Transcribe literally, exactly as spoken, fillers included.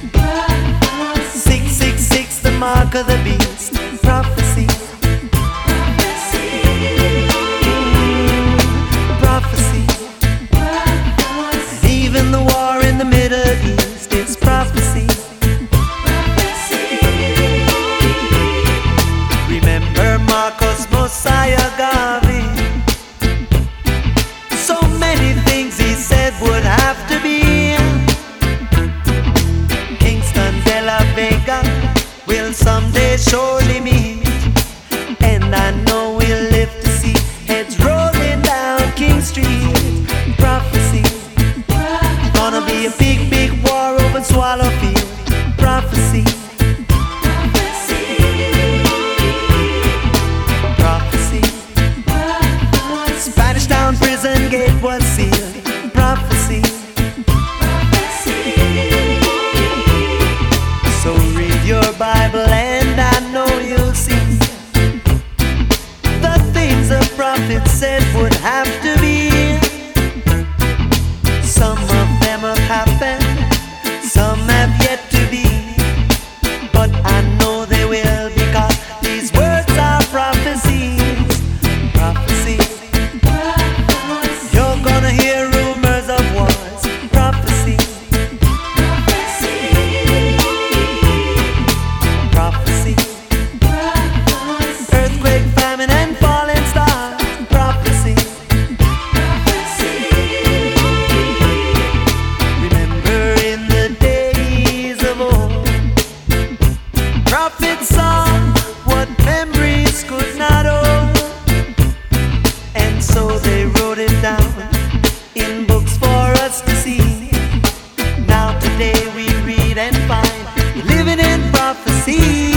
Six, six, six, the mark of the beast. Prophecy. Prophecy. Even the war in the Middle East, it's prophecy. Remember Marcos Mosiah Garvey. So many things he said would have to be. Kingston de la Vega will someday surely meet, and I know we'll live to see heads rolling down King Street. Prophecy. Gonna be a big, big war over Swallowfield. Prophecy. Prophecy. Spanish Town prison gate was sealed. Prophecy. So read your Bible and I know you'll see the things the prophet said would have to be. Some of them have happened, some have yet to be, but I know they will, because these words are prophecies. Prophecy. You're gonna hear rumors of wars. Prophecy. Prophecy. Earthquake, famine, and falling stars. Prophecy. Remember in the days of old, prophets saw what memories could not hold, and so they wrote it down in books for us to see. Now today we read and find, living in prophecy.